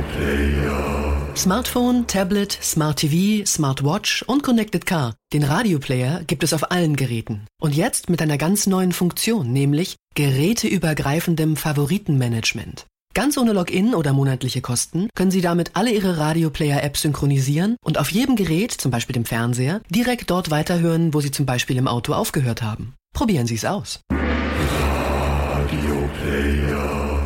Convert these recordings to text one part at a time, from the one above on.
Smartphone, Tablet, Smart TV, Smartwatch und Connected Car. Den Radioplayer gibt es auf allen Geräten. Und jetzt mit einer ganz neuen Funktion, nämlich geräteübergreifendem Favoritenmanagement. Ganz ohne Login oder monatliche Kosten können Sie damit alle Ihre Radioplayer-Apps synchronisieren und auf jedem Gerät, zum Beispiel dem Fernseher, direkt dort weiterhören, wo Sie zum Beispiel im Auto aufgehört haben. Probieren Sie es aus. Radioplayer.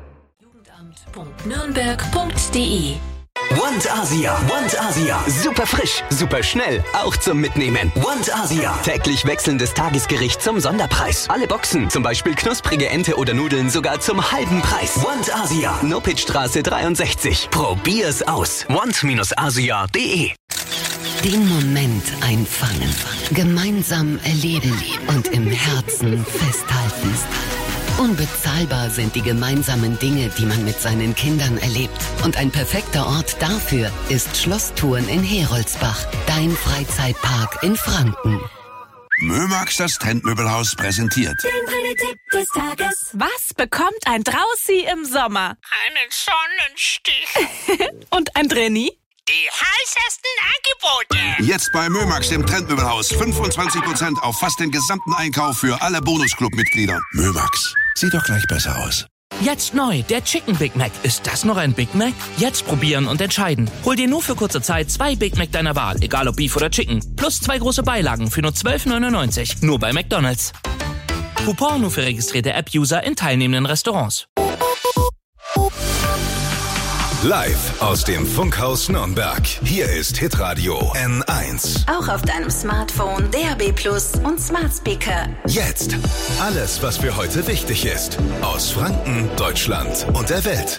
Jugendamt.nürnberg.de Want Asia. Super frisch, super schnell, auch zum Mitnehmen. Want Asia. Täglich wechselndes Tagesgericht zum Sonderpreis. Alle Boxen, zum Beispiel knusprige Ente oder Nudeln, sogar zum halben Preis. Want Asia. Nopitzstraße 63. Probier's aus. want-asia.de. Den Moment einfangen, gemeinsam erleben und im Herzen festhalten. Unbezahlbar sind die gemeinsamen Dinge, die man mit seinen Kindern erlebt. Und ein perfekter Ort dafür ist Schlosstouren in Heroldsbach, dein Freizeitpark in Franken. Mömax, das Trendmöbelhaus, präsentiert Den Tipp des Tages. Was bekommt ein Draußi im Sommer? Einen Sonnenstich. Und ein Drenni? Die heißesten Angebote. Jetzt bei Mömax, dem Trendmöbelhaus. 25% auf fast den gesamten Einkauf für alle Bonusclub-Mitglieder. Mömax, sieht doch gleich besser aus. Jetzt neu, der Chicken Big Mac. Ist das noch ein Big Mac? Jetzt probieren und entscheiden. Hol dir nur für kurze Zeit 2 Big Mac deiner Wahl, egal ob Beef oder Chicken. Plus 2 große Beilagen für nur 12,99. Nur bei McDonald's. Coupon nur für registrierte App-User in teilnehmenden Restaurants. Live aus dem Funkhaus Nürnberg. Hier ist Hitradio N1. Auch auf deinem Smartphone, DAB+ und Smart Speaker. Jetzt alles, was für heute wichtig ist. Aus Franken, Deutschland und der Welt.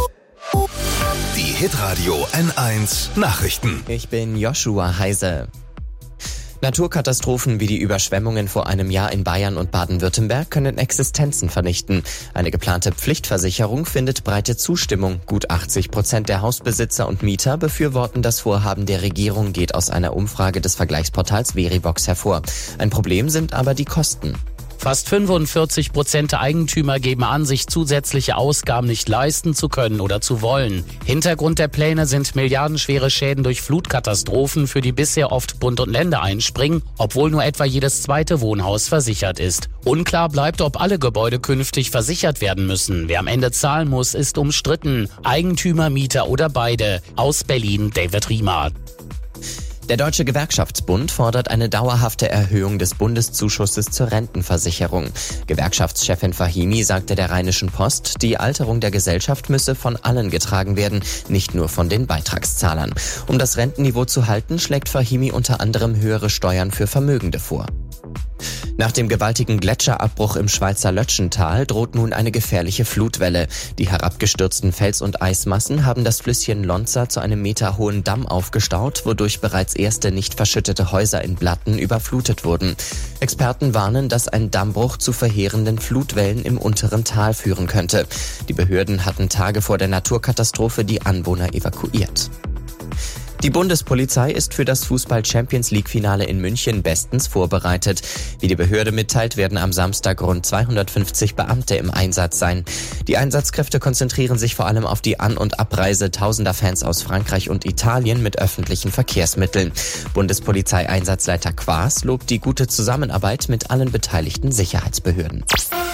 Die Hitradio N1 Nachrichten. Ich bin Joshua Heise. Naturkatastrophen wie die Überschwemmungen vor einem Jahr in Bayern und Baden-Württemberg können Existenzen vernichten. Eine geplante Pflichtversicherung findet breite Zustimmung. Gut 80% der Hausbesitzer und Mieter befürworten das Vorhaben der Regierung, geht aus einer Umfrage des Vergleichsportals Verivox hervor. Ein Problem sind aber die Kosten. Fast 45% der Eigentümer geben an, sich zusätzliche Ausgaben nicht leisten zu können oder zu wollen. Hintergrund der Pläne sind milliardenschwere Schäden durch Flutkatastrophen, für die bisher oft Bund und Länder einspringen, obwohl nur etwa jedes zweite Wohnhaus versichert ist. Unklar bleibt, ob alle Gebäude künftig versichert werden müssen. Wer am Ende zahlen muss, ist umstritten. Eigentümer, Mieter oder beide. Aus Berlin, David Riemer. Der Deutsche Gewerkschaftsbund fordert eine dauerhafte Erhöhung des Bundeszuschusses zur Rentenversicherung. Gewerkschaftschefin Fahimi sagte der Rheinischen Post, die Alterung der Gesellschaft müsse von allen getragen werden, nicht nur von den Beitragszahlern. Um das Rentenniveau zu halten, schlägt Fahimi unter anderem höhere Steuern für Vermögende vor. Nach dem gewaltigen Gletscherabbruch im Schweizer Lötschental droht nun eine gefährliche Flutwelle. Die herabgestürzten Fels- und Eismassen haben das Flüsschen Lonza zu einem meterhohen Damm aufgestaut, wodurch bereits erste nicht verschüttete Häuser in Blatten überflutet wurden. Experten warnen, dass ein Dammbruch zu verheerenden Flutwellen im unteren Tal führen könnte. Die Behörden hatten Tage vor der Naturkatastrophe die Anwohner evakuiert. Die Bundespolizei ist für das Fußball-Champions-League-Finale in München bestens vorbereitet. Wie die Behörde mitteilt, werden am Samstag rund 250 Beamte im Einsatz sein. Die Einsatzkräfte konzentrieren sich vor allem auf die An- und Abreise tausender Fans aus Frankreich und Italien mit öffentlichen Verkehrsmitteln. Bundespolizeieinsatzleiter Quaas lobt die gute Zusammenarbeit mit allen beteiligten Sicherheitsbehörden.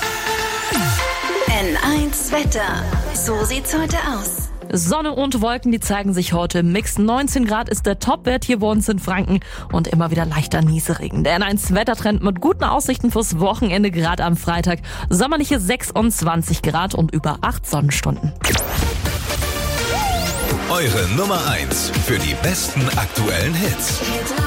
N1 Wetter. So sieht's heute aus. Sonne und Wolken, die zeigen sich heute im Mix. 19 Grad ist der Topwert hier bei uns in Franken und immer wieder leichter Nieselregen. Der N1-Wettertrend mit guten Aussichten fürs Wochenende, gerade am Freitag. Sommerliche 26 Grad und über 8 Sonnenstunden. Eure Nummer 1 für die besten aktuellen Hits.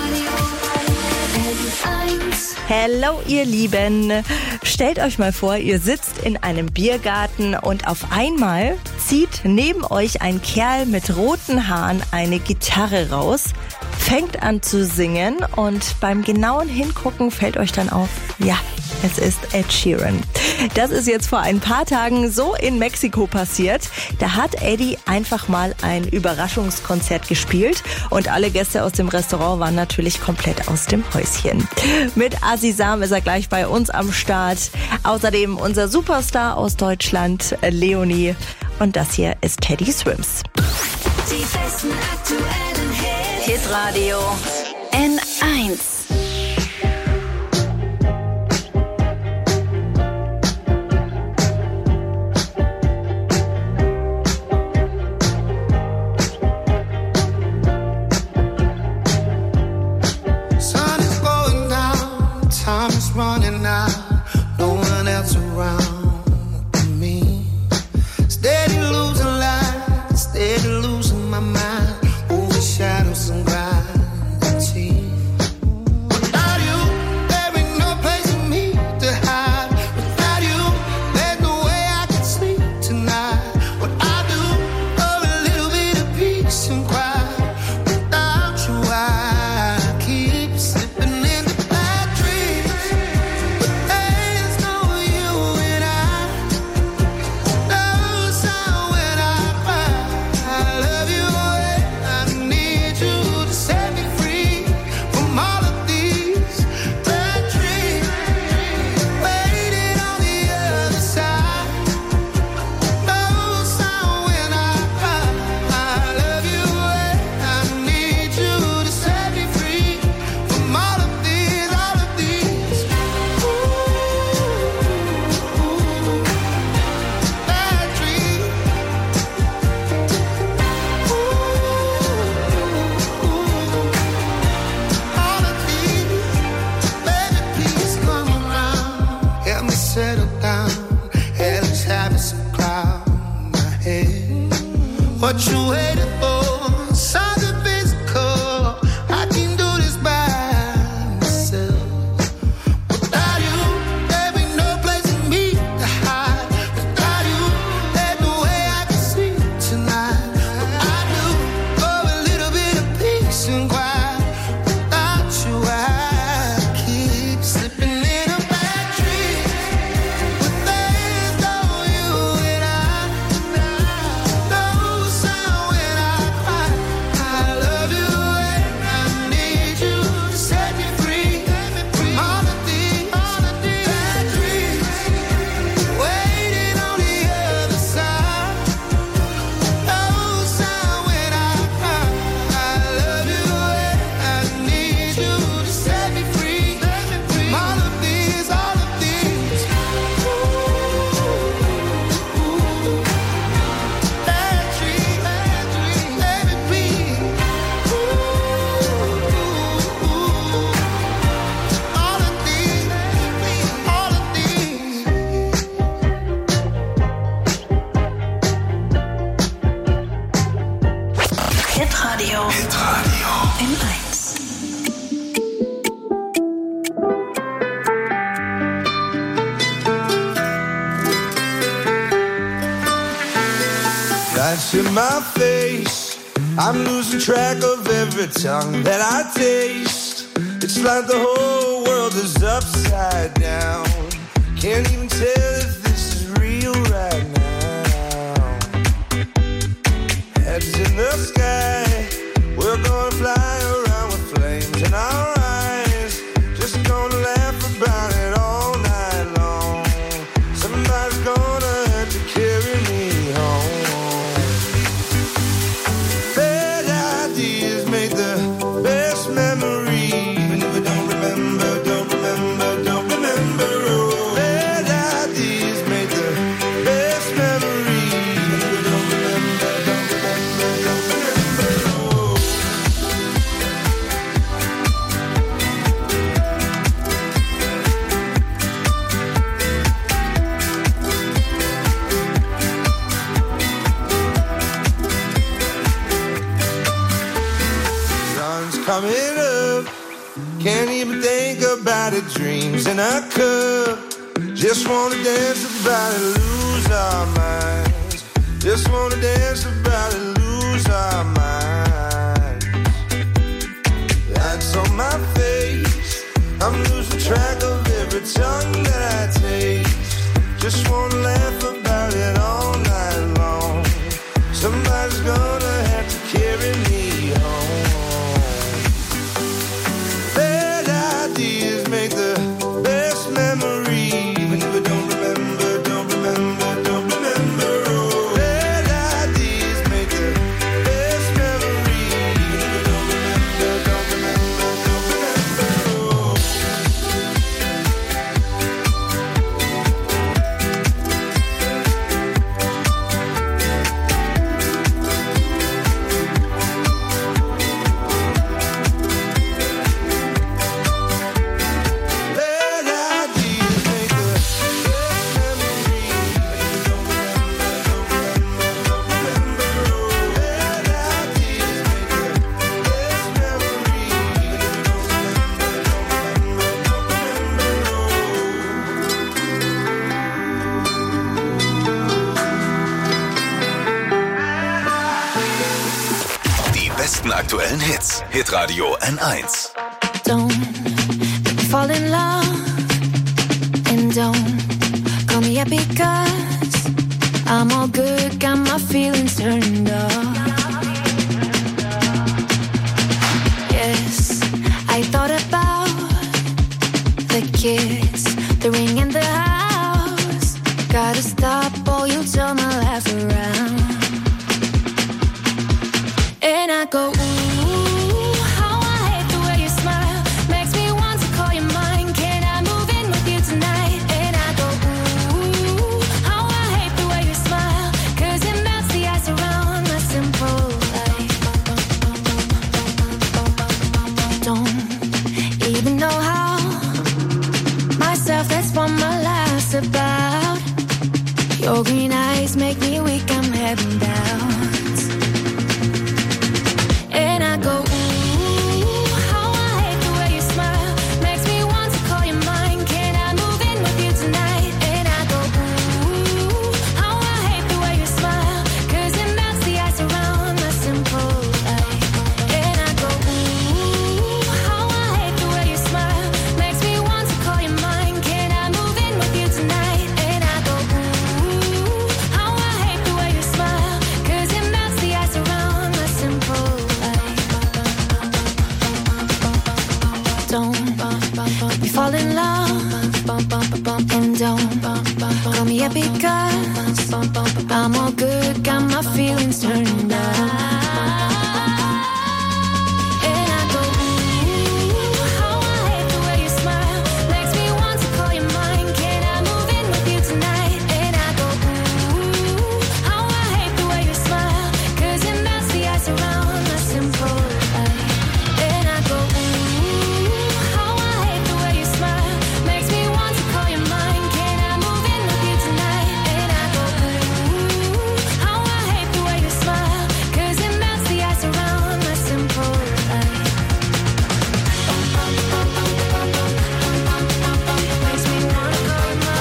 Hello, ihr Lieben. Stellt euch mal vor, ihr sitzt in einem Biergarten und auf einmal zieht neben euch ein Kerl mit roten Haaren eine Gitarre raus, fängt an zu singen und beim genauen Hingucken fällt euch dann auf, ja, es ist Ed Sheeran. Das ist jetzt vor ein paar Tagen so in Mexiko passiert. Da hat Eddie einfach mal ein Überraschungskonzert gespielt und alle Gäste aus dem Restaurant waren natürlich komplett aus dem Häuschen. Mit Azizam ist er gleich bei uns am Start. Außerdem unser Superstar aus Deutschland, Leonie. Und das hier ist Teddy Swims. Die besten aktuellen Hits. Hitradio N1. Running out, no one else around me. Steady losing light, steady losing my mind. Over shadows and gravity. Without you, there ain't no place for me to hide. Without you, there's no way I can sleep tonight. What I do for a little bit of peace and quiet. Without you, I keep slipping into bad dreams. What you waiting for? Something physical. I can do this by myself. Without you, there ain't no place for me to hide. Without you, there's no way I can sleep tonight. I do for a little bit of peace and quiet. Without you, I keep slipping in a bad dream. But there's no you and I. In my face, I'm losing track of every tongue that I taste. It's like the whole world is upside down. Can't even tell if this is real right now. Heads in the sky, we're gonna fly around with flames in our eyes. Just gonna laugh about it all night long. Somebody's gonna have to carry me home. Make the best memories. Even if I don't remember, don't remember, don't remember. Oh, bad ideas make the best memories. Even if I don't remember, don't remember, don't remember. Oh. Coming up, can't even think about it. Dreams in a cup, just wanna dance about it, lose our minds. Just wanna dance about it, lose our minds. Lights on my face, I'm losing track of every tongue that I taste. Just wanna laugh about it all night long. Somebody's gonna have to carry me home. Ideas make the best memories. Even if I don't remember, don't remember, don't remember. Oh, bad ideas make the best besten aktuellen Hits. Hitradio N1. Don't fall in love and don't call me up because I'm all good, got my feelings turned off. Yes, I thought about the kiss, the ring in the house. Gotta stop or you'll turn my life around. And I go, ooh, how I hate the way you smile. Makes me want to call you mine. Can I move in with you tonight? And I go, ooh, how I hate the way you smile. 'Cause it melts the ice around my simple life. Don't even know how. Myself, that's what my life's about. Your green eyes make me weak, I'm heading down. And I go, ooh, how I hate the way you smile. Makes me want to call you mine. Can I move in with you tonight? And I go, ooh, how I hate the way you smile. 'Cause it melts the ice around my simple life. And I go, ooh, how I hate the way you smile. Makes me want to call you mine. Can I move in with you tonight? And I go, ooh, how I hate the way you smile. 'Cause it melts the ice around my simple life. Don't we fall in love and don't call me up because I'm all good, got my feelings turned on. And I go, ooh, how I hate the way you smile. Makes me want to call you mine. Can I move in with you tonight? And I go, ooh, how I hate the way you smile. 'Cause it melts the ice around my simple life. And I go, ooh, how I hate the way you smile. Makes me want to call you mine. Can I move in with you tonight? And I go, ooh, how I hate the way you smile. 'Cause it melts the ice around my simple life. Makes me wanna call you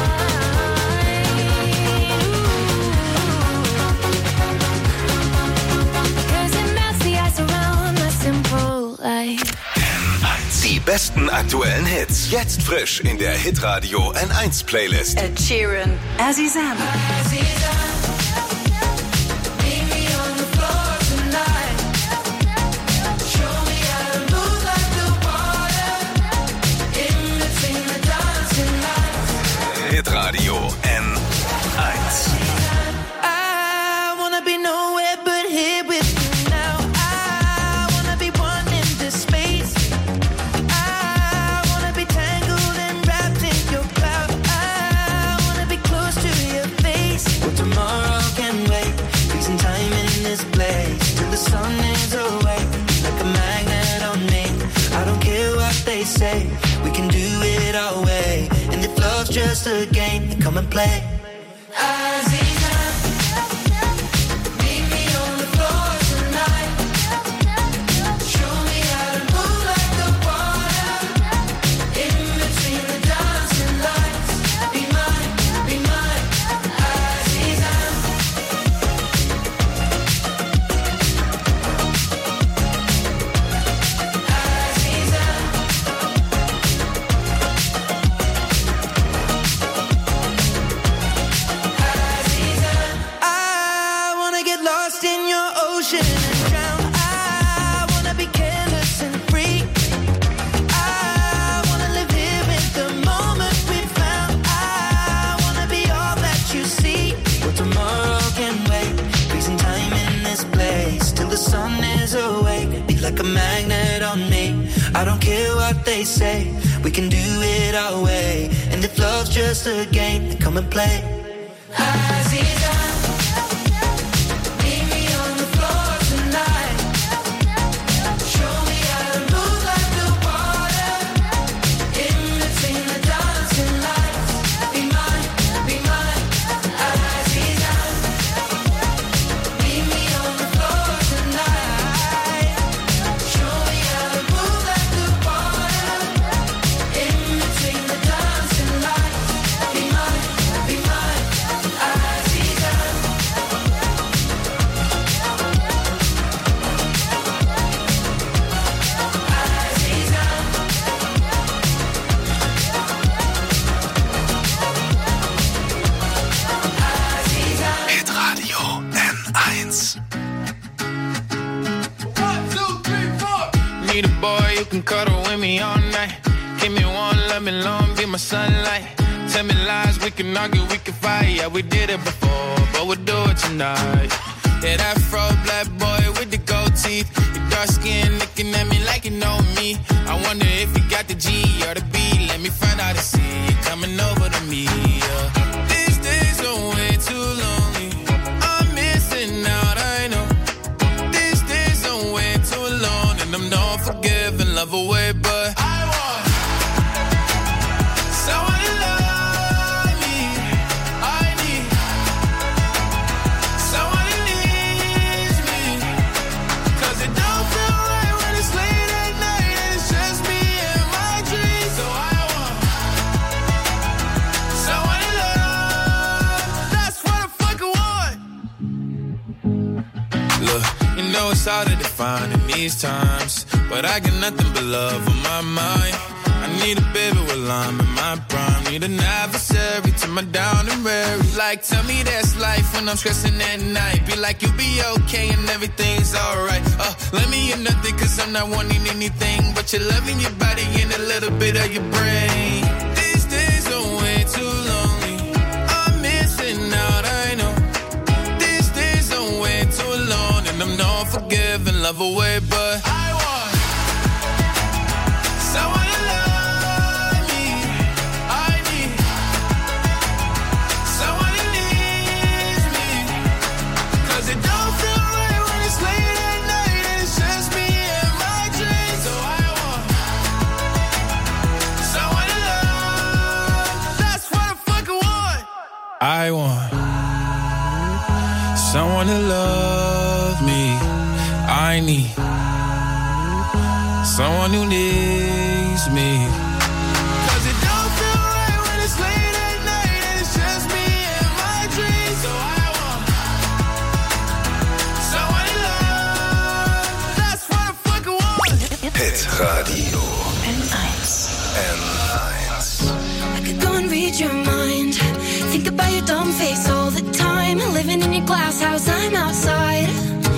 mine. 'Cause it melts the ice around my simple life. Die besten aktuellen Hits. Jetzt frisch in der Hitradio N1 Playlist. Ed Sheeran, Azizam. Hitradio N1. I wanna be nowhere but here with you now. I wanna be one in this space. I wanna be tangled and wrapped in your cloud. I wanna be close to your face. Well, tomorrow can wait. Freezing time in this place till the sun is away. Like a magnet on me. I don't care what they say. We can do it our way. And if love's just a game, then come and play. I wanna get lost in your ocean and drown. I wanna be careless and free. I wanna live here in the moment we found. I wanna be all that you see. Well, tomorrow can wait. Freezing time in this place till the sun is awake. Be like a magnet on me. I don't care what they say. We can do it our way. And if love's just a game, then come and play. I 1. Need a boy you can cuddle with me all night. Give me one, let me long, be my sunlight. Tell me lies, we can argue, we can fight. Yeah, we did it before, but we'll do it tonight. Yeah, that fro black boy with the gold teeth. Your dark skin looking at me like you know me. I wonder if you got the G or the B. Let me find out and see you coming over to me. Yeah. These days are way too lonely. I'm missing out, I know. These days are way too alone, and I'm not forgiving, love away, but I want someone to love me. I need someone who needs me. 'Cause it don't feel right when it's late at night and it's just me and my dreams. So I want someone to love. That's what I fucking want. Look, you know it's hard to define in these times, but I got nothing but love on my mind. I need a baby while I'm in my prime. Need an adversary to my down and weary. Like, tell me that's life when I'm stressing at night. Be like, you'll be okay and everything's alright. Let me hear nothing 'cause I'm not wanting anything but your love in your body and a little bit of your brain. These days are way too lonely. I'm missing out, I know. These days are way too alone, and I'm not forgiving, love away, but I want someone to love me. I need someone who needs me. 'Cause it don't feel right when it's late at night and it's just me and my dreams. So I want someone to love. That's what I fucking want. I want someone to love me. I need someone who needs me. 'Cause it don't feel right when it's late at night and it's just me and my dreams. So I want someone to love. That's what I fucking want. Hit Radio N1. I could go and read your mind. Think about your dumb face all the time. Living in your glass house, I'm outside.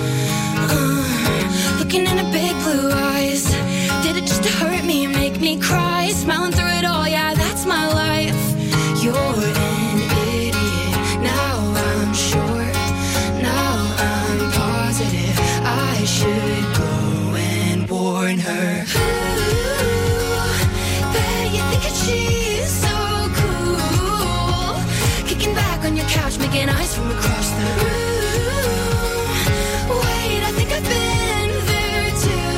Looking in the big blue eyes. Did it just to hurt me and make me cry? Smiling through it all, yeah, that's my life. You're an idiot. Now I'm sure. Now I'm positive. I should go and warn her. Ooh, bet you think that she's so cool. Kicking back on your couch, making eyes from across the room. Wait, I think I've been there too.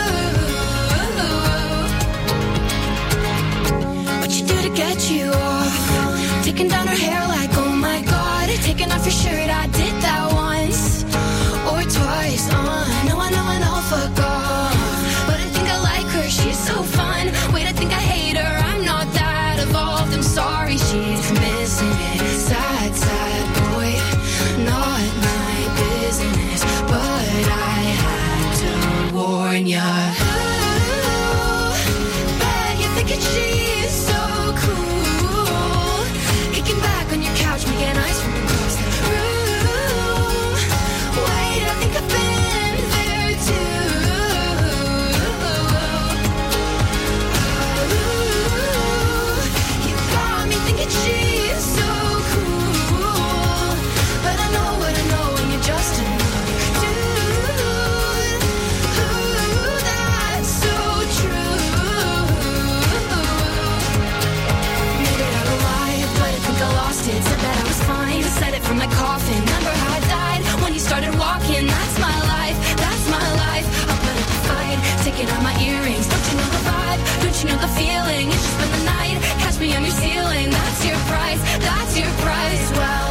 What you do to get you off? Taking down her hair like, oh my god. Taking off your shirt, I did that once or twice. I know, fuck off. But I think I like her, she's so fun. Wait, I think I hate her, I'm not that evolved. I'm sorry, she's missing it. Sad, sad boy, not my business. But I had to warn ya. Ooh, bet you're thinking she's so cool. Kicking back on your couch, making eyes from across the room. Wait, I think I've been there too. Ooh, you got me thinking she's so cool. But I know what I know, and you're just another dude. Ooh, that's so true. Made it out alive, but I think I lost it. Said that I was fine, said it from my coffin. Remember how I died when you started walking? That's my life, that's my life. I'll put up a fight, taking out my earrings. Don't you know the vibe? Don't you know the feeling? It's just been the night, catch me on your ceiling. That's your price, that's your price. Well,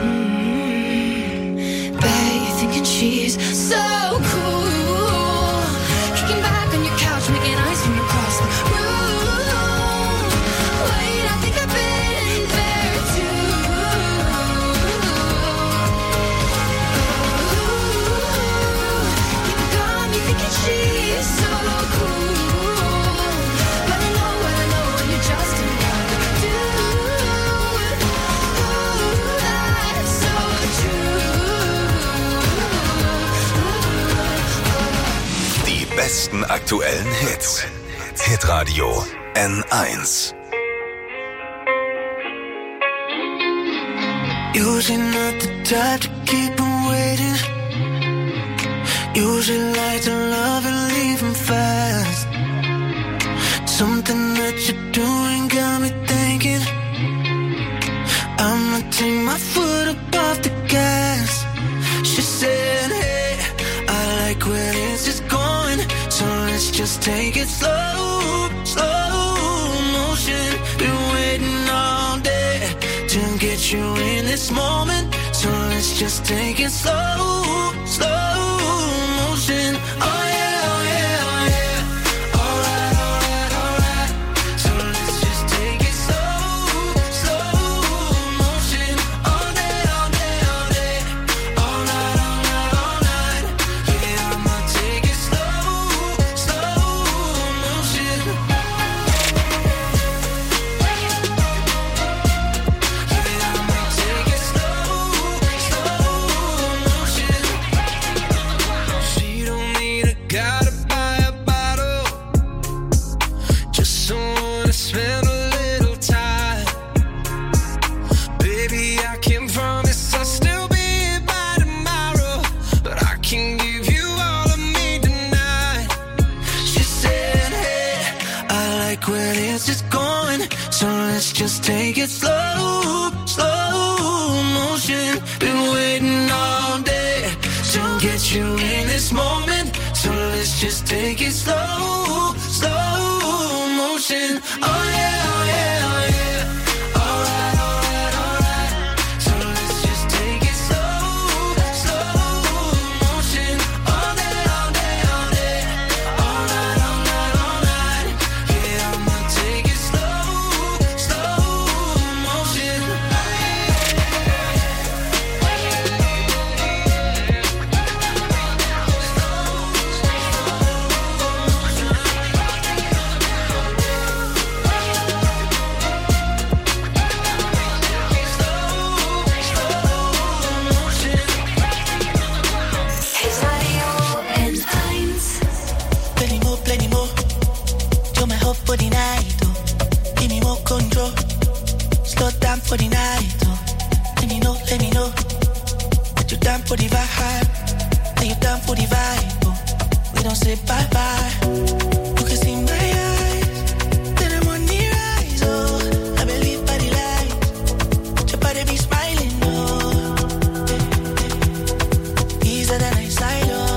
bet you're thinking she's so cool. Kicking back on your couch, making eyes from across the room. Wait, I think I've been there too. You got me thinking she's so cool. But I know what I know, and you're just another dude. Ooh, that's so true. besten aktuellen Hits. Hitradio N1. Usually not the type to keep him waiting. Usually like to love and leave him fast. Something that you're doing got me thinking I'ma take my foot up off the gas. She said, hey, I like where this is going, so let's just take it slow, slow motion. Been waiting all day to get you in this moment, so let's just take it slow, slow motion. Oh yeah, oh yeah, oh yeah. Alright, alright, alright. So let's just take it slow, slow motion. All day, all day, all day. All night, all night, all night. Yeah, I'ma take it slow, slow motion. She don't need a guy to buy a bottle, just someone to spend a little time. Baby, I can't promise I'll still be here by tomorrow, but I can give you all of me tonight. She said, hey, I like where this is going, so let's just take it slow, slow motion. Been waiting all day to get you in this moment, so let's just take it slow, slow motion. Oh yeah, oh yeah, oh yeah. Alright, alright, alright. So let's just take it slow, slow motion. All day, all day, all day. All night, all night, all night. Yeah, I'ma take it slow, slow motion. Plenty more. You're my hope for the night, oh. Give me more control. Slow down for the night, oh. Let me know. That you're down for the vibe. That you're down for the vibe, oh. We don't say bye-bye. You can see my eyes. Then I'm on the rise, oh. I believe by the light. Your body be smiling, oh. Easier than I side, oh.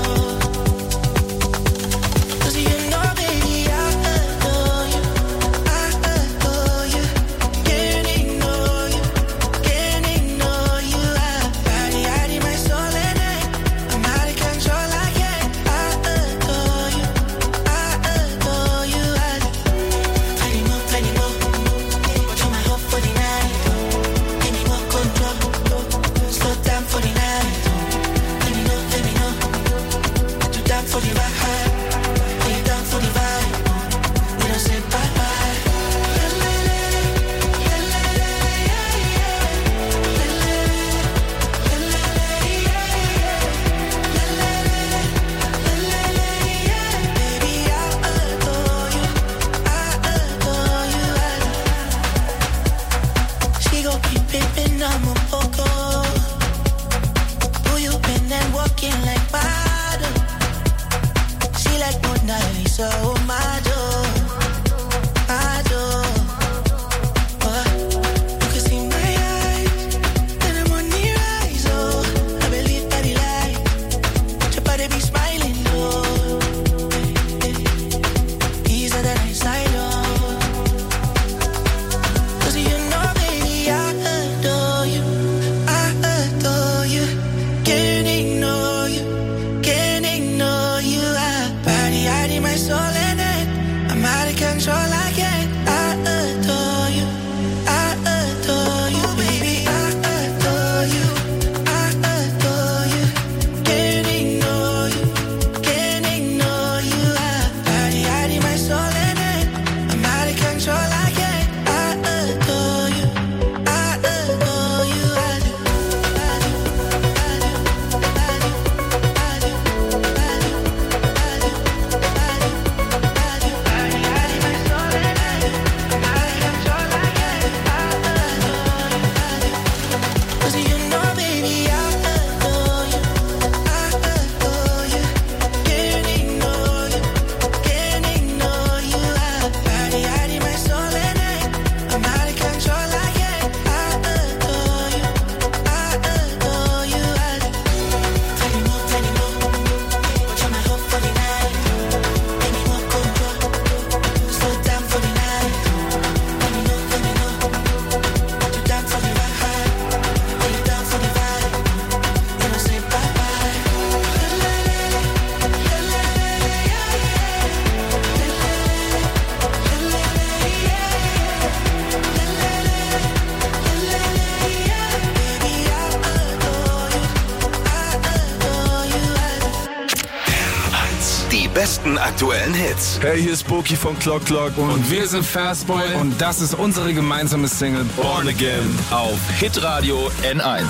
besten aktuellen Hits. Hey, hier ist Boki von Clock Clock und wir sind Fastboy und das ist unsere gemeinsame Single Born Again auf Hitradio N1.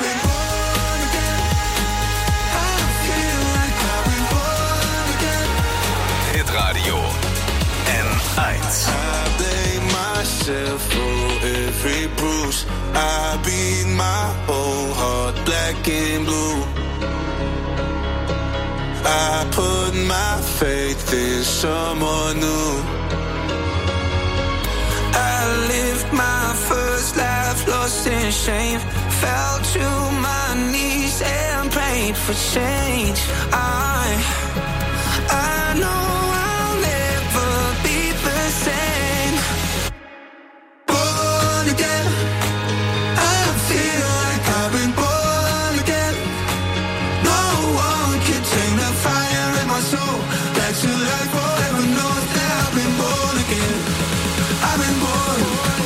Hitradio N1. I blame myself for every bruise. I beat my whole heart black and blue. I put my faith in someone new. I lived my first life lost in shame. Fell to my knees and prayed for change. I know I'll never be the same. Born again, I feel like I've been born again. No one can tame the fire in my soul. Back to life forever knows that I've been born again. I've been born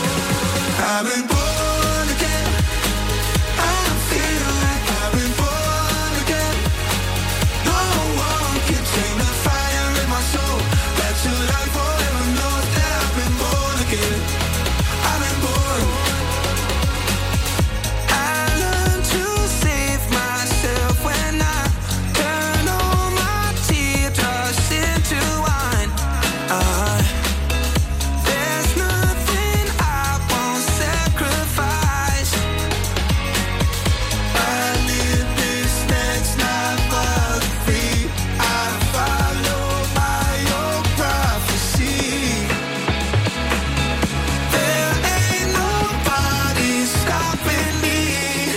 again. I feel like I've been born again. No one can tame the fire in my soul. Back to life forever knows that I've been born again. I've been born. I learned to save myself when I turn all my teardrops into wine. There's nothing I won't sacrifice. I live this next life but free. I follow my own prophecy. There ain't nobody stopping me.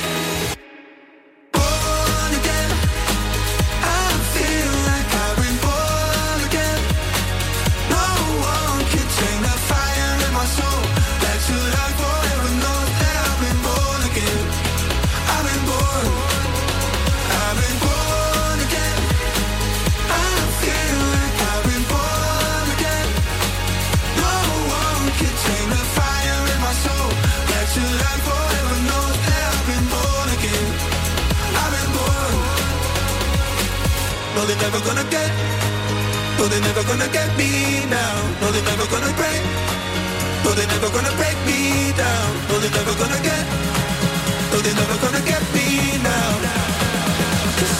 Born again, I feel like I've been born again. No one can tame the fire in my soul. Back to life forever knows that I've been born again. I've been born again. I feel like I've been born again. No one can tame the fire in my soul. Back to life forever knows that I've been born again. I've been born. No, they're never gonna get. No, they're never gonna get me now. No, they're never gonna break. No, they're never gonna break me down. No, they're never gonna get. No, they're never gonna get me now. 'Cause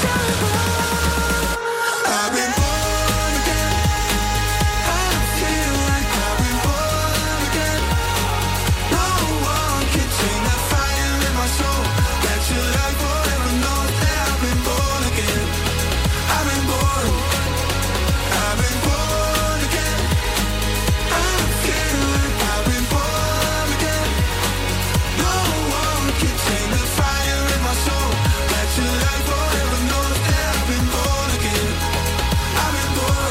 I've been born again. I feel like I've been born again. No one can tame the fire in my soul. Back to life forever knows that I've been born again. I've been born. I've been born again. I feel like I've been born again. No one can tame the fire in my soul. Back to life forever knows that I've been born again. I've been born.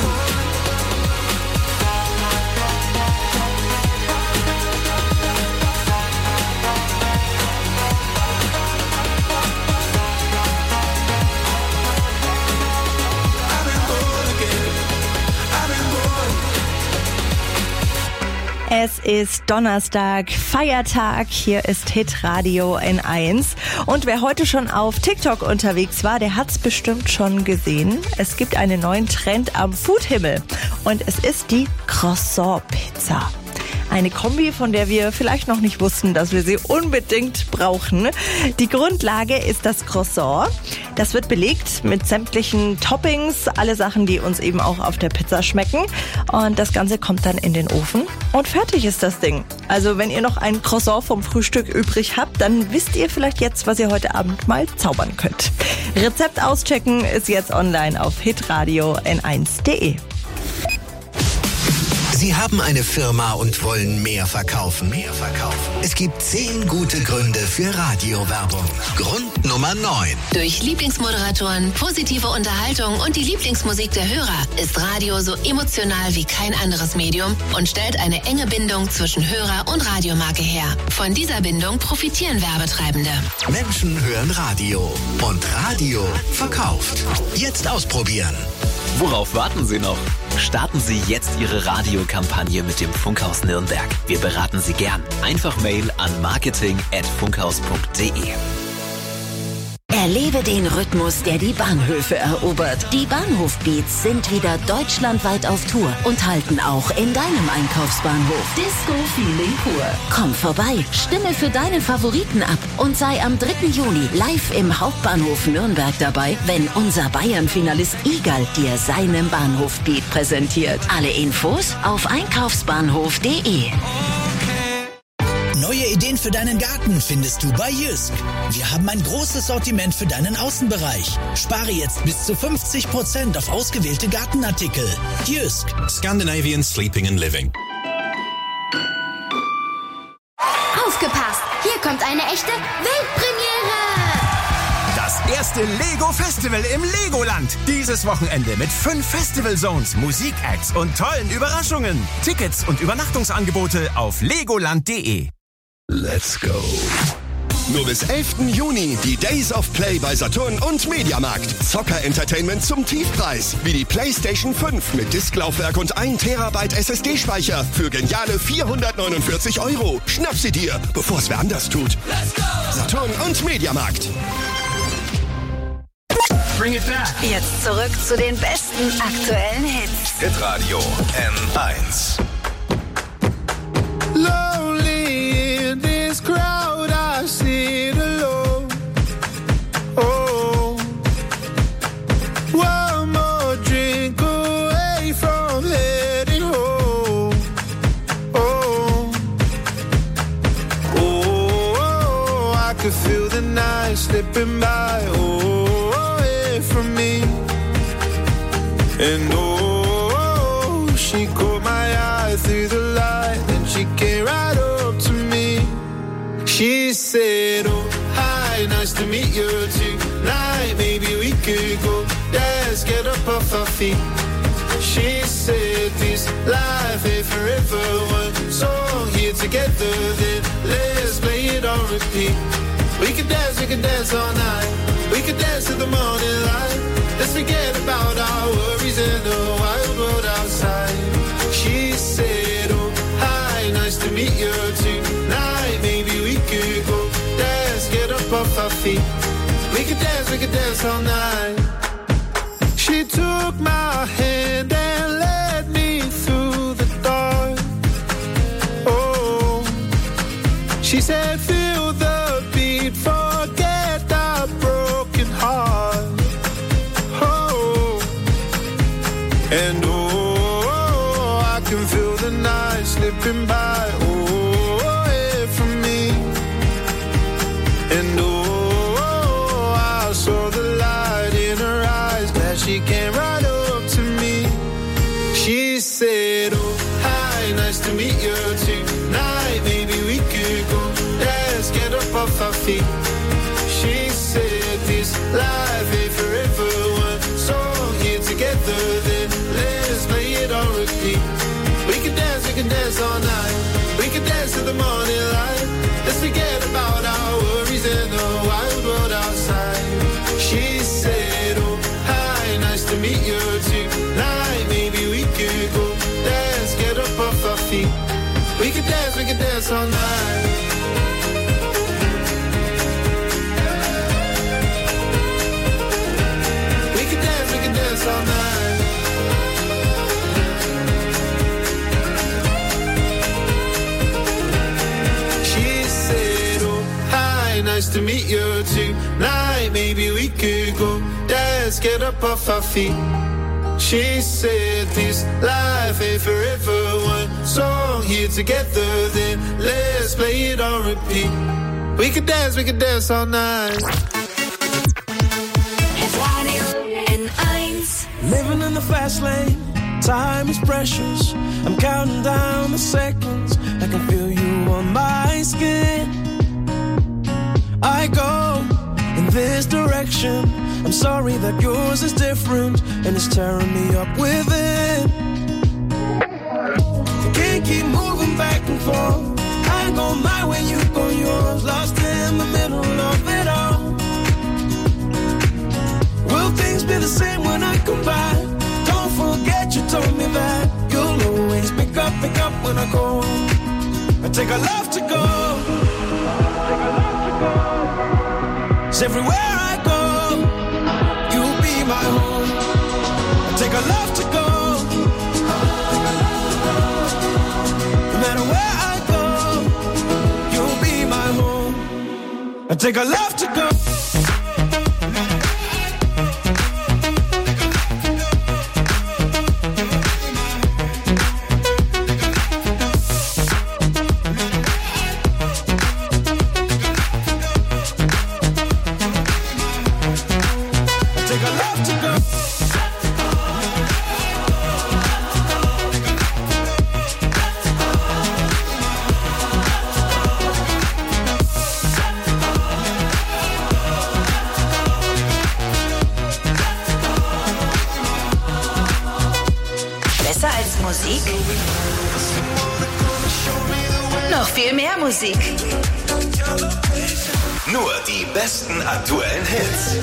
I've been born again. I've been born. Es ist Donnerstag, Feiertag. Hier ist Hitradio N1. Und wer heute schon auf TikTok unterwegs war, der hat's bestimmt schon gesehen. Es gibt einen neuen Trend am Foodhimmel. Und es ist die Croissant-Pizza. Eine Kombi, von der wir vielleicht noch nicht wussten, dass wir sie unbedingt brauchen. Die Grundlage ist das Croissant. Das wird belegt mit sämtlichen Toppings, alle Sachen, die uns eben auch auf der Pizza schmecken. Und das Ganze kommt dann in den Ofen und fertig ist das Ding. Also wenn ihr noch ein Croissant vom Frühstück übrig habt, dann wisst ihr vielleicht jetzt, was ihr heute Abend mal zaubern könnt. Rezept auschecken ist jetzt online auf hitradio n1.de. Sie haben eine Firma und wollen mehr verkaufen. Es gibt 10 gute Gründe für Radiowerbung. Grund Nummer 9. Durch Lieblingsmoderatoren, positive Unterhaltung und die Lieblingsmusik der Hörer ist Radio so emotional wie kein anderes Medium und stellt eine enge Bindung zwischen Hörer und Radiomarke her. Von dieser Bindung profitieren Werbetreibende. Menschen hören Radio und Radio verkauft. Jetzt ausprobieren. Worauf warten Sie noch? Starten Sie jetzt Ihre Radiokampagne mit dem Funkhaus Nürnberg. Wir beraten Sie gern. Einfach Mail an marketing@funkhaus.de. Erlebe den Rhythmus, der die Bahnhöfe erobert. Die Bahnhof-Beats sind wieder deutschlandweit auf Tour und halten auch in deinem Einkaufsbahnhof. Disco Feeling pur. Komm vorbei, stimme für deine Favoriten ab und sei am 3. Juni live im Hauptbahnhof Nürnberg dabei, wenn unser Bayern-Finalist Igal dir seinen Bahnhof-Beat präsentiert. Alle Infos auf einkaufsbahnhof.de. Neue Ideen für deinen Garten findest du bei Jysk. Wir haben ein großes Sortiment für deinen Außenbereich. Spare jetzt bis zu 50% auf ausgewählte Gartenartikel. Jysk. Scandinavian Sleeping and Living. Aufgepasst! Hier kommt eine echte Weltpremiere! Das erste Lego-Festival im Legoland. Dieses Wochenende mit 5 Festival-Zones, Musikacts und tollen Überraschungen. Tickets und Übernachtungsangebote auf legoland.de. Let's go. Nur bis 11. Juni die Days of Play bei Saturn und Mediamarkt. Zocker-Entertainment zum Tiefpreis. Wie die PlayStation 5 mit Disklaufwerk und 1 Terabyte SSD-Speicher für geniale 449 €. Schnapp sie dir, bevor es wer anders tut. Let's go. Saturn und Mediamarkt. Bring it back. Jetzt zurück zu den besten aktuellen Hits. Hitradio N1. Lonely in this crowd, I sit alone. Oh, one more drink away from heading home. Oh, oh, I could feel the night slipping by. Oh, away from me. And oh, she caught my eye through the light. She came right up to me. She said, oh, hi, nice to meet you tonight. Maybe we could go dance, get up off our feet. She said, this life ain't forever. One song here together, then let's play it on repeat. We could dance all night. We could dance till the morning light. Let's forget about our worries in the wild world outside. She said, oh, hi, nice to meet you tonight. Maybe we could go dance, get up off our feet. We could dance all night. She took my hand and led me through the dark. Oh, she said, feel the beat, forget the broken heart. Oh, and oh, I can feel the night slipping by, oh, away from me. And oh, I saw the light in her eyes, glad she came right up to me. She said, oh, hi, nice to meet you tonight. Maybe we could go dance, get up off our feet. She said, this life ain't forever. One song here together, then let's play it on repeat. We can dance all night. We can dance till the morning light. Let's forget about our worries in the wild world outside. She said, oh, hi, nice to meet you tonight. Maybe we could go dance, get up off our feet. We can dance all night. We can dance all night. She said, oh, hi, nice to meet you tonight. Maybe we could go dance, get up off our feet. She said, this life ain't forever. One song here together, then let's play it on repeat. We can dance all night. Living in the fast lane, time is precious. I'm counting down the seconds. I can feel you on my skin. I go in this direction. I'm sorry that yours is different, and it's tearing me up within. Can't keep moving back and forth. I go my way, you go yours. Lost in the middle of it all. Will things be the same when I come back? Don't forget you told me that you'll always pick up when I go. I take a love to go. 'Cause everywhere I go, my home. I take a love to go. No matter where I go, you'll be my home. I take a love to go. Besser als Musik? Noch viel mehr Musik. Nur die besten aktuellen Hits.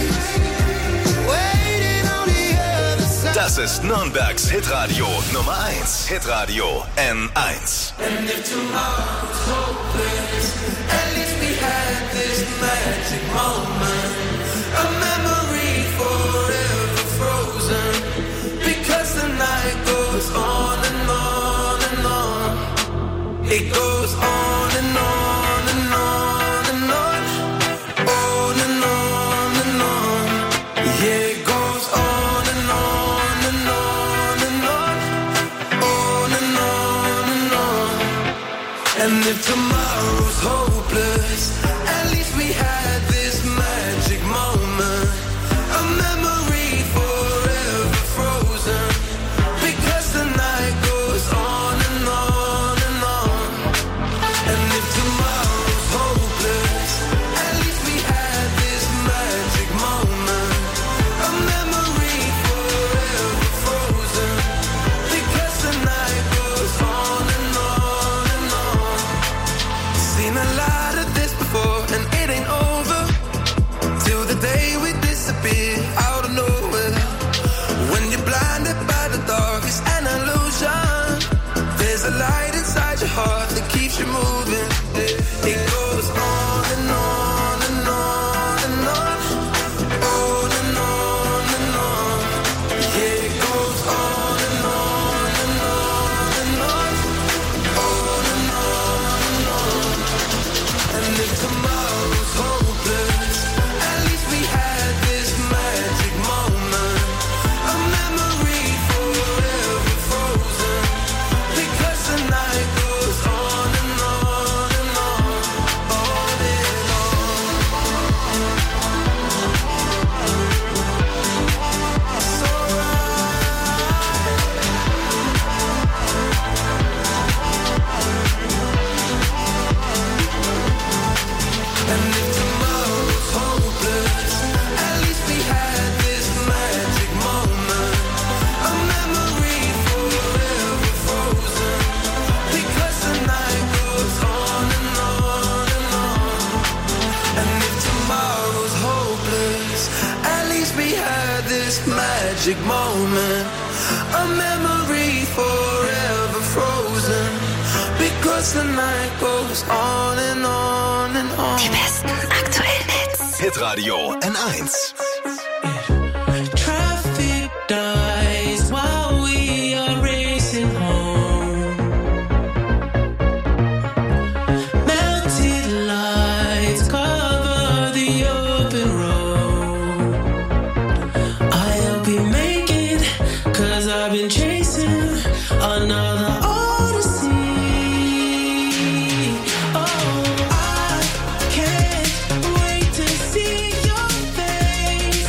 Das ist Nürnbergs Hitradio Nummer 1. Hitradio N1. And if tomorrow's hopeless, at least we had this magic moment. A memory forever frozen. Because the night goes on and on and on. It goes on and on and on and on. On and on and on. Yeah, it goes on and on and on and on. On and on and on. And if tomorrow's hopeless, at least we had this magic moment. A memory forever frozen. Because the night goes on and on and on. And if tomorrow's hopeless, at least we had this magic moment. A memory forever frozen. Because the night goes on and on and on. Seen a lot of this before, and it ain't over till the day we disappear out of nowhere. When you're blinded by the dark, it's an illusion. There's a light inside your heart that keeps you moving. It goes on and on and on and on. On and on and on. Yeah, it goes on and on and on and on. On and on and on. And if tomorrow's hopeless, at least we had this magic moment. A memory forever frozen. Because the night goes on and on and on. On and on. It's And if tomorrow's hopeless, at least we had this magic moment. A memory forever frozen. Because the night goes on and on and on. And if tomorrow's hopeless, at least we had this magic moment. A memory forever frozen. Because the night goes on and on and on. Die besten aktuellen Hits. Hitradio N1. Traffic dies while we are racing home. Melted lights cover the open road. I'll be making, 'cause I've been chasing another odyssey. Oh, I can't wait to see your face.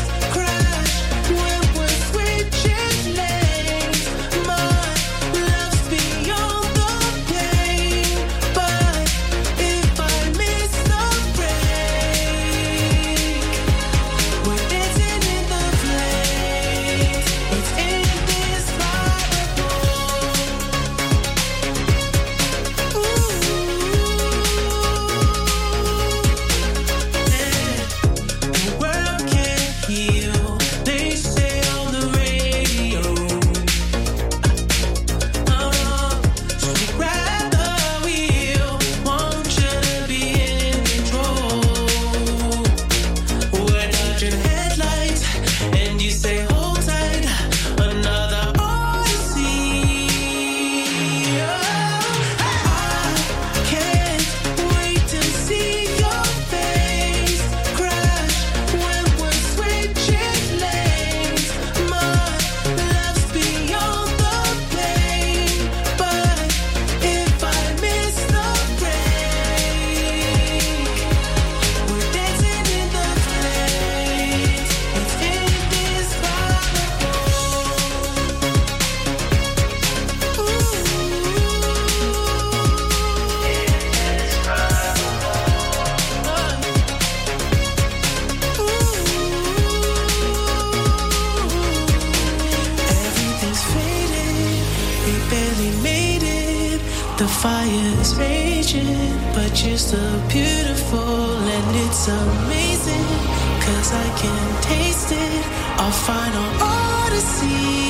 The fire's raging, but you're still beautiful, and it's amazing, 'cause I can taste it, our final odyssey.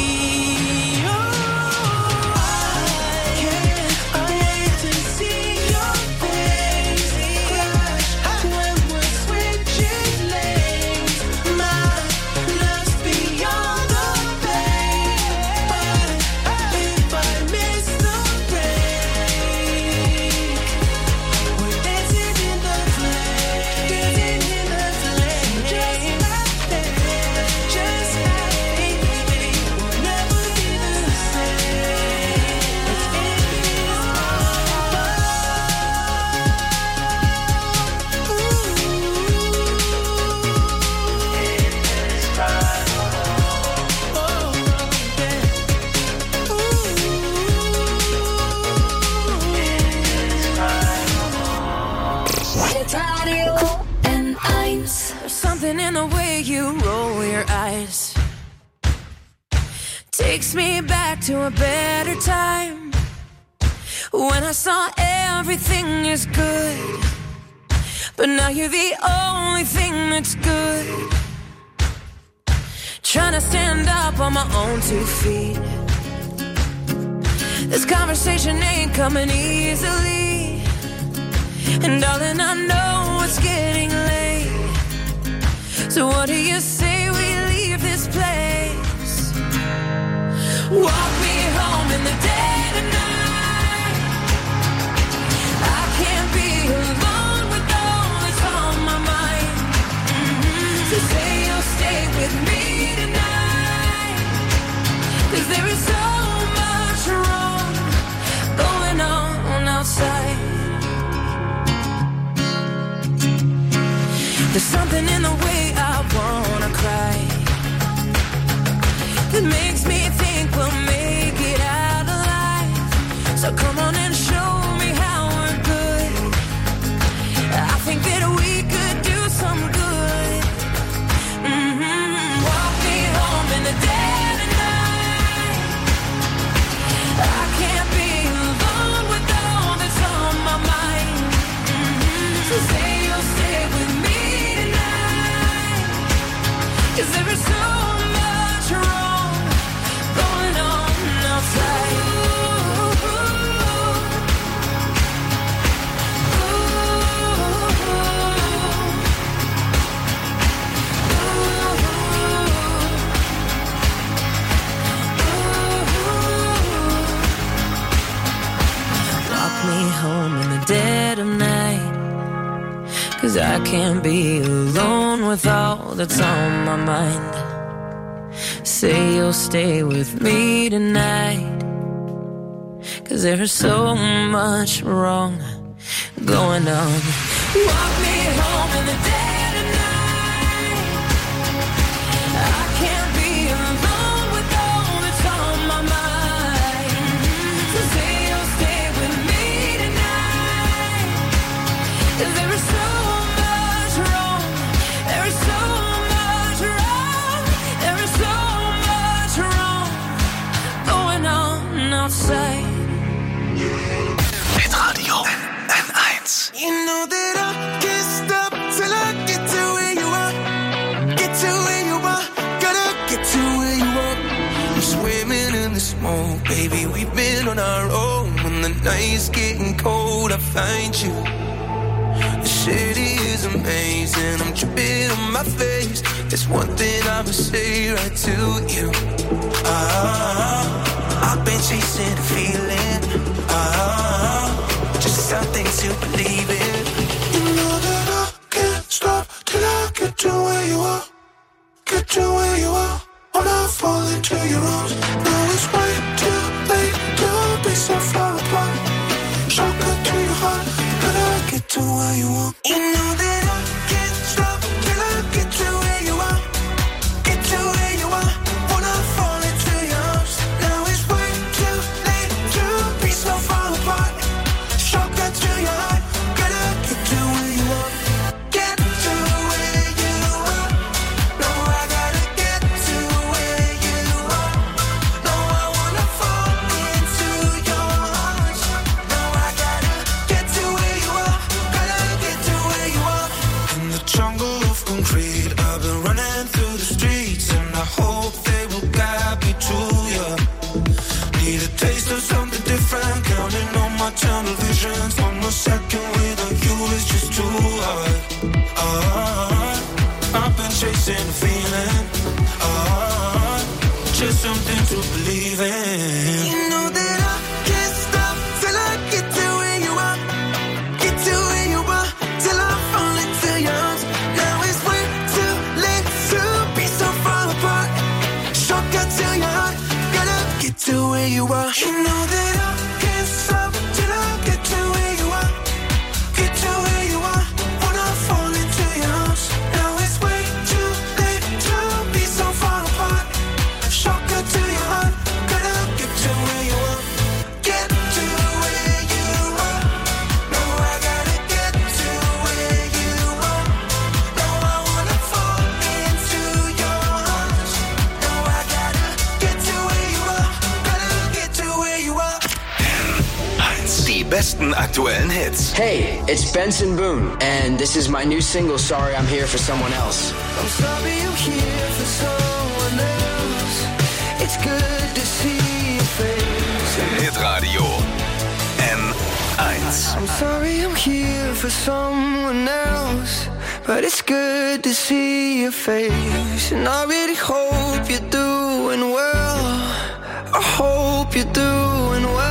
Something in the way you roll your eyes takes me back to a better time, when I saw everything is good, but now you're the only thing that's good. Trying to stand up on my own 2 feet. This conversation ain't coming easily, and darling, I know it's getting late. So what do you say we leave this place? Walk me home in the dead of night. I can't be alone with all that's on my mind. So say you'll stay with me tonight, 'cause there is so much wrong going on outside. There's something in the way I wanna cry that makes me think we'll make it out alive. So come on and show me how we're good. I think that we could do some good. Walk me home in the dead of night. I can't be alone with all that's on my mind. So say you'll stay with me, 'cause there is so much wrong going on outside. Walk me home in the dead of night, 'cause I can't be alone with all that's on my mind. Say you'll stay with me tonight, 'cause there is so much wrong going on. Walk me home in the dead of night. I can't be alone with all that's on my mind. So say you'll stay with me tonight, 'cause there is so much wrong. There is so much wrong. There is so much wrong going on outside. Hitradio N1. You know that I can't stop till I get to where you are. Get to where you are. Gotta get to where you are. I'm swimming in the smoke, baby. We've been on our own. When the night's getting cold, I find you. The city is amazing. I'm dripping on my face. There's one thing I would say right to you. I've been chasing a feeling. Just something to believe in. You know that I can't stop till I get to where you are. Get to where you are. When I fall into your arms. Now it's way too late to be so far apart. Shotgun to your heart. Gotta get to where you are. You know that I can't stop till I get to where you are. Get to where you are. When I fall into your arms. Now it's way too late to be so far apart. Shotgun to your heart. Gotta get to where you are. Get to where you are. No, I gotta get to where you are. No, I wanna fall into your arms. where you are. You know that I can't stop till I get to where you are. Get to where you are. Wanna fall into your arms. Now it's way too late to be so far apart. Shocker to your heart. Gotta get to where you are. Get to where you are. No, I gotta get to where you are. No, I wanna fall into your arms. No, I gotta get to where you are. Gotta get to where you are. Die besten aktuellen Hits. Hey, it's Benson Boone, and this is my new single, Sorry I'm Here for Someone Else. I'm sorry I'm here for someone else. It's good to see your face. Hitradio N1. I'm sorry I'm here for someone else, but it's good to see your face. And I really hope you're doing well. I hope you're doing well.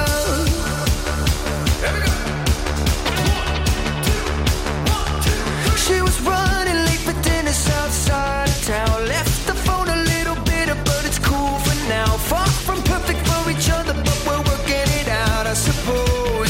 She was running late for dinner outside of town. Left the phone a little bitter, but it's cool for now. Far from perfect for each other, but we're working it out, I suppose.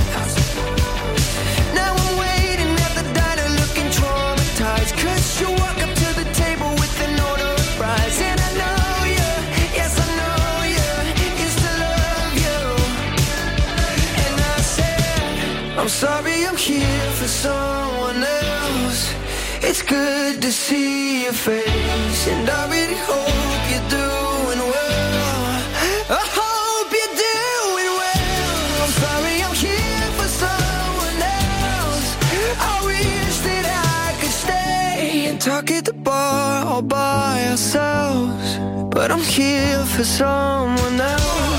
Now I'm waiting at the diner looking traumatized, 'cause you walk up to the table with an order of fries. And I know you, yes I know you, used to love you. And I said, I'm sorry I'm here for someone else. It's good to see your face, and I really hope you're doing well. I hope you're doing well. I'm sorry I'm here for someone else. I wish that I could stay and talk at the bar all by ourselves, but I'm here for someone else.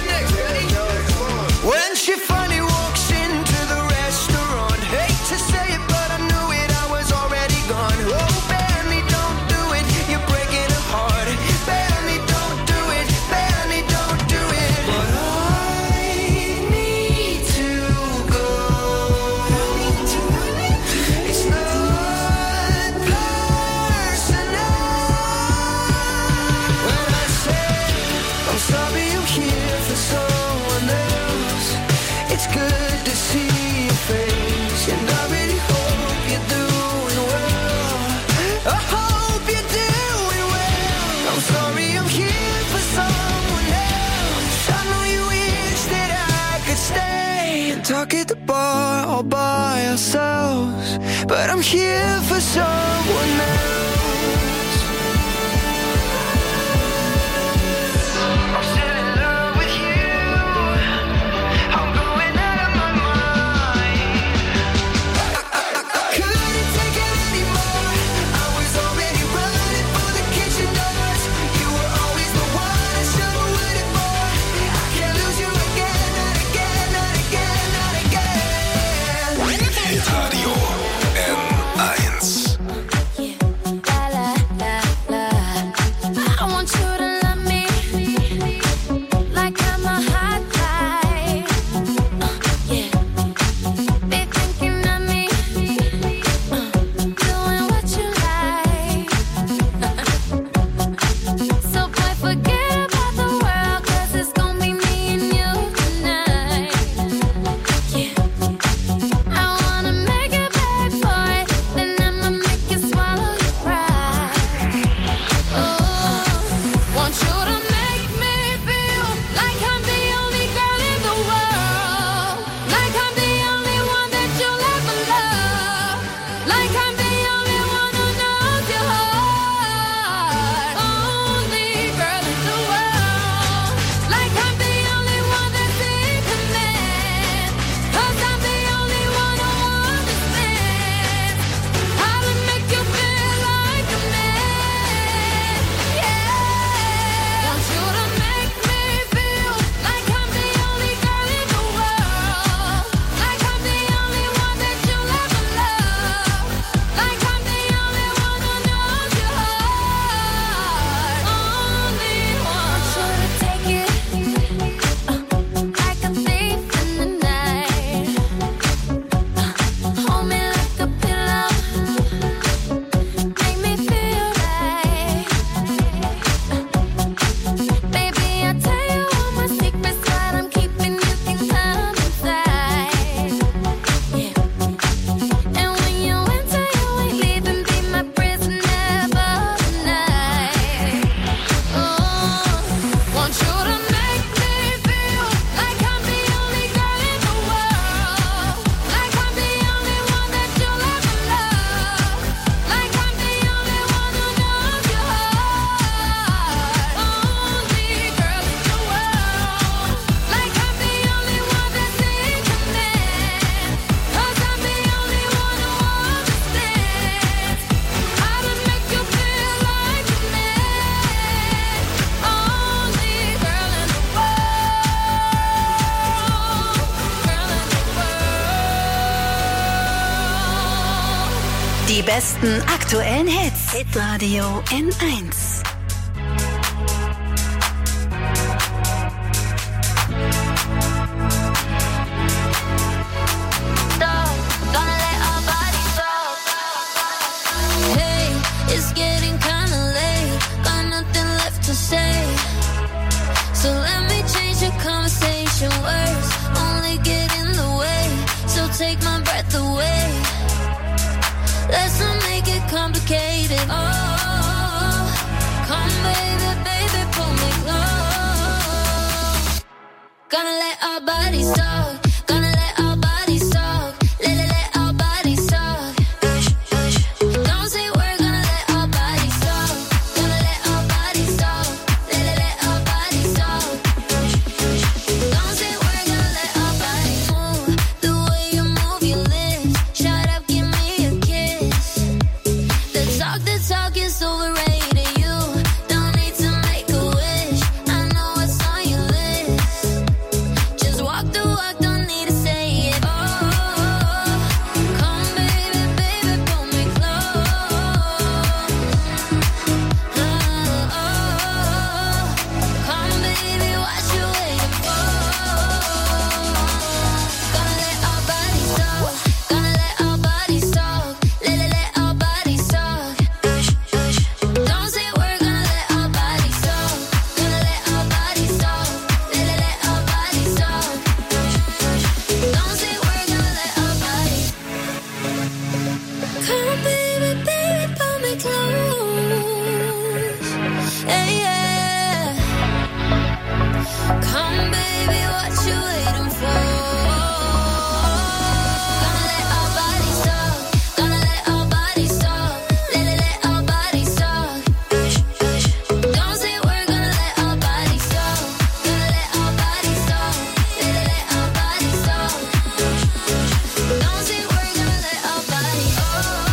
When she finally walks into the restaurant, hate to say it, but I knew it, I was already gone. Oh, Benny, don't do it, you're breaking her heart. Benny, don't do it, Benny, don't do it. But I need to go. It's not personal. When I say I'm sorry I'm here for someone else, it's good to see your face, and I really hope you're doing well. I hope you're doing well. I'm sorry I'm here for someone else. I know you wish that I could stay and talk at the bar all by ourselves, but I'm here for someone else. I'm still in love with you. I'm going out of my mind. I couldn't take it anymore. I was already running for the kitchen doors. You were always the one I should have waited for. I can't lose you again, not again, not again, not again. Hitradio N1. besten aktuellen Hits. Hitradio N1. Hey, it's getting kinda late. Got nothing left to say. So let me change the conversation. Words only get in the way. So take my breath away. Let's not make it complicated. Oh, come baby, baby, pull me close. Gonna let our bodies talk. Gonna let our bodies talk. Let our bodies talk. Don't say we're gonna let our bodies talk. Gonna let our bodies talk. Let our bodies talk. Don't say we're gonna let our bodies move. The way you move your lips. Shut up, give me a kiss. The talk is overrated. You don't need to make a wish. I know what's on your list. Just walk the walk, don't need to say it. Oh, come baby, baby, pull me close. Come baby, what you waiting for? Gonna let our bodies talk. Gonna let our bodies talk. Let our bodies talk. Don't say we're gonna let our bodies talk. Gonna let our bodies talk. Let our bodies talk. Don't say we're gonna let our bodies. Come baby, baby, pull me close. Hey, yeah. Come baby, what you waiting for? Gonna let our bodies talk. Gonna let our bodies talk. Let our bodies talk. Don't say we're gonna let our bodies talk. Gonna let our bodies talk. Let our bodies talk. Don't say we're gonna let our bodies. Oh,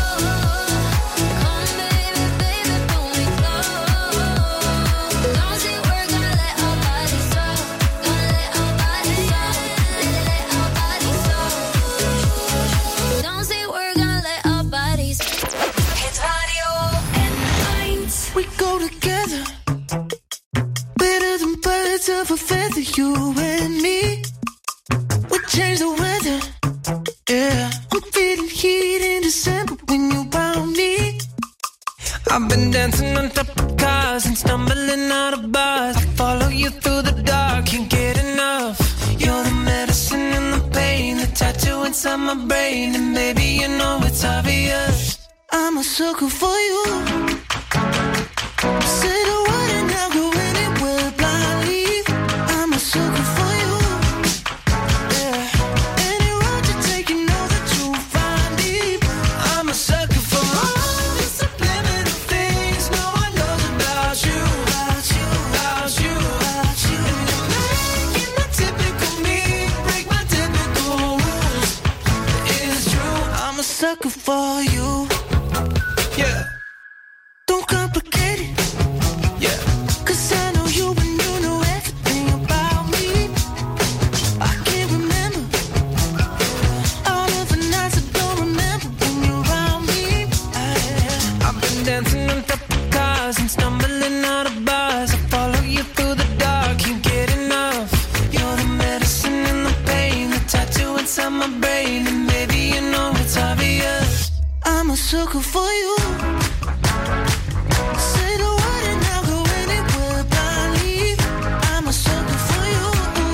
come baby, baby, pull me close. Don't say we're gonna let our bodies talk. Gonna let our bodies talk. Let our bodies talk. Don't say we're gonna let our bodies. Hitradio N1. We go together, better than birds of a feather, you and me. We change the weather, yeah. I'm feeling heat in December when you found me. I've been dancing on top of cars and stumbling out of bars. I follow you through the dark, can't get enough. You're the medicine and the pain, the tattoo inside my brain. And baby, you know it's obvious. I'm a sucker for you. Say the word and I'll go anywhere blindly. I'm a sucker for you. Yeah. Any road you take, you know that you'll find me. I'm a sucker for all the subliminal things no one knows about you. About you, about you, about you. And you're making the typical me break my typical rules. It's true, I'm a sucker for you. yeah, Don't complicate it, yeah. 'cause I know you and you know everything about me. I can't remember all of the nights I don't remember when you're around me. I've been dancing on top of cars and stumbling out of bars. I follow you through the dark, can't get enough. You're the medicine and the pain, the tattoo inside my brain. And baby, you know it's obvious. I'm a sucker for you. Say the word and I'll go anywhere blindly. I'm a sucker for you.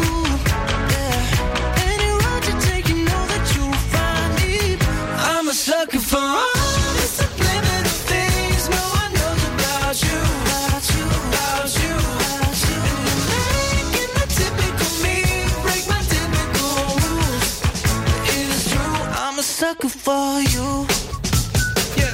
Yeah. Any road you take, you know that you'll find me. I'm a sucker for all the subliminal things no one knows about you. About you, About you, about you. and you're making the typical me break my typical rules. It's true, I'm a sucker for you. yeah.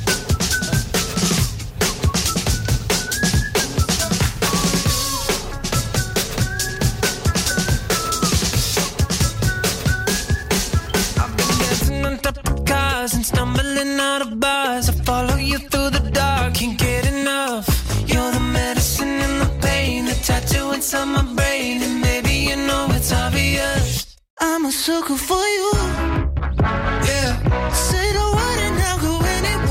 I've been dancing on top of cars and stumbling out of bars. I follow you through the dark, can't get enough. You're the medicine and the pain, the tattoo inside my brain. And baby, you know it's obvious. I'm a sucker for you. Yeah. Say the word and I'll go anywhere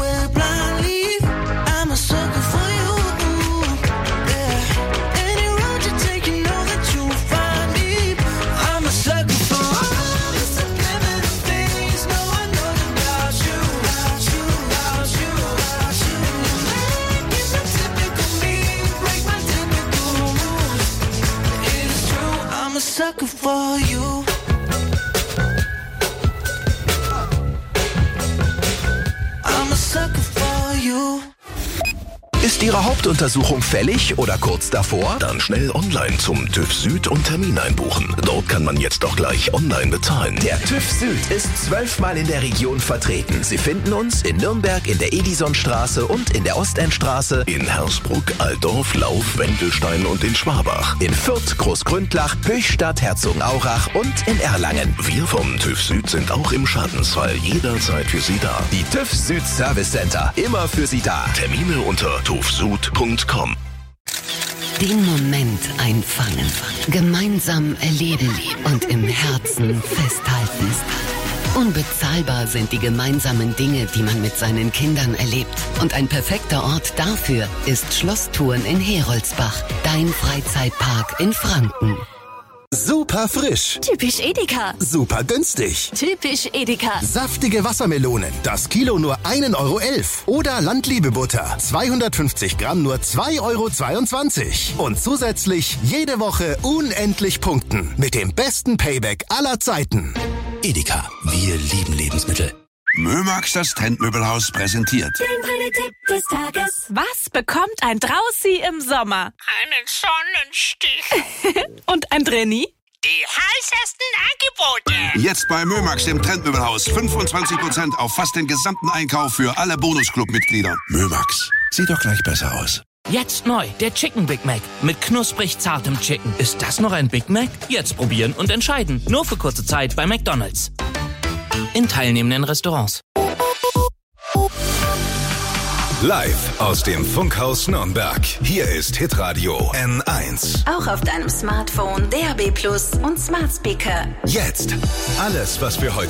sucker for you. I'm a sucker for you. Ist Ihre Hauptuntersuchung fällig oder kurz davor? Dann schnell online zum TÜV Süd und Termin einbuchen. Dort kann man jetzt auch gleich online bezahlen. Der TÜV Süd ist 12-mal in der Region vertreten. Sie finden uns in Nürnberg in der Edisonstraße und in der Ostendstraße, in Hersbruck, Altdorf, Lauf, Wendelstein und in Schwabach, in Fürth, Großgründlach, Höchstadt, Herzogenaurach und in Erlangen. Wir vom TÜV Süd sind auch im Schadensfall jederzeit für Sie da. Die TÜV Süd Service Center, immer für Sie da. Termine unter tuvsud.com. Den Moment einfangen, gemeinsam erleben und im Herzen festhalten. Unbezahlbar sind die gemeinsamen Dinge, die man mit seinen Kindern erlebt. Und ein perfekter Ort dafür ist Schlosstouren in Heroldsbach, dein Freizeitpark in Franken. Super frisch. Typisch Edeka. Super günstig. Typisch Edeka. Saftige Wassermelonen. Das Kilo nur 1,11 Euro. Oder Landliebe-Butter. 250 Gramm nur 2,22 Euro. Und zusätzlich jede Woche unendlich punkten. Mit dem besten Payback aller Zeiten. Edeka. Wir lieben Lebensmittel. Mömax, das Trendmöbelhaus, präsentiert. Den Präditipp des Tages. Was bekommt ein Draußi im Sommer? Einen Sonnenstich. Und ein Drenni? Die heißesten Angebote. Jetzt bei Mömax, dem Trendmöbelhaus. 25% auf fast den gesamten Einkauf für alle Bonusclub-Mitglieder. Mömax. Sieht doch gleich besser aus. Jetzt neu, der Chicken Big Mac mit knusprig zartem Chicken. Ist das noch ein Big Mac? Jetzt probieren und entscheiden. Nur für kurze Zeit bei McDonald's. In teilnehmenden Restaurants. Live aus dem Funkhaus Nürnberg. Hier ist Hitradio N1. Auch auf deinem Smartphone, DAB+ und Smart Speaker. Jetzt alles, was wir heute